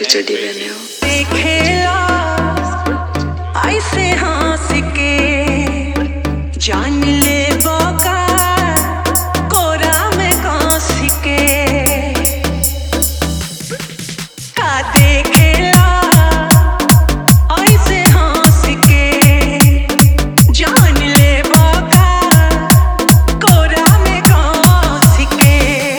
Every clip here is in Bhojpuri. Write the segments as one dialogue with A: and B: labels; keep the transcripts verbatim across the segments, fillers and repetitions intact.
A: खिचड़ी बने हो।
B: ऐसे हंस के जान ले बका कोरा में कांस के का देखेला ऐसे हंस के जान ले बका कोरा में कांस के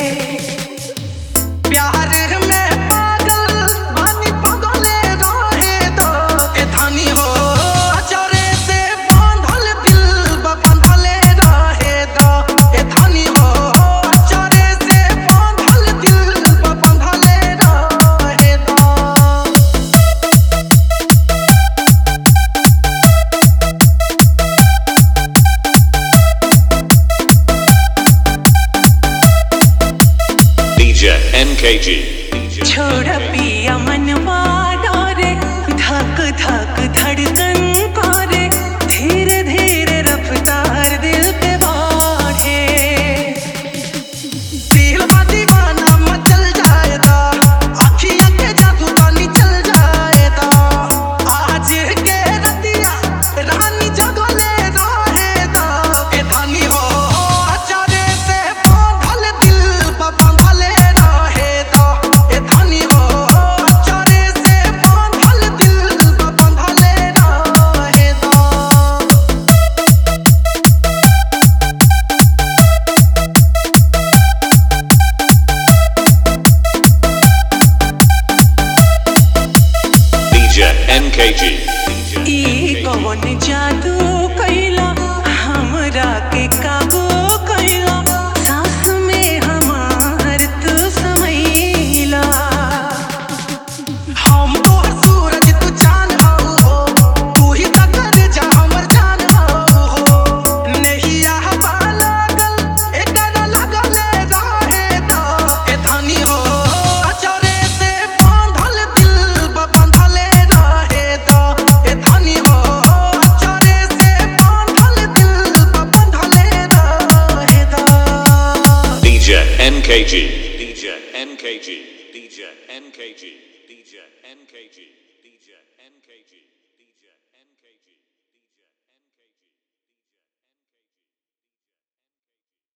B: प्यार में पागल बानी पगले रहे दो ए धानी हो अचरे से बांधल दिल बंधले रहे दो ए धानी हो अचरे से बांधल दिल बंधले रहे दो।
C: D J N K G
B: छोड़ पिया मनवा डोरे धक धक धड़कन करे धीरे धीरे रफ्तार दिल पे बढ़े दिल का दीवाना मचल जाएगा अखियां के जादू तानी चल जाएगा आज के रतिया रानी जगले रहेगा ए धानी हो अचारे से बांधल दिल बंधले रहेगा ए धानी हो अचारे से बांधल दिल बंधले रहेगा।
C: D J N K G
B: ई कौन जादू कैला हमरा के काबू कैला सांस में हमार तू समैला हम तो सूरज तू चांद हो तू ही तकर जा हमर जान हो नहिया पागल एकर लगल रहे दो ए धानी हो अचरे से बांधल दिल बंधले रहे दो ए धानी हो अचरे से बांधल दिल बंधले रहे दो।
C: D J N K G D J N K G D J N K G D J N K G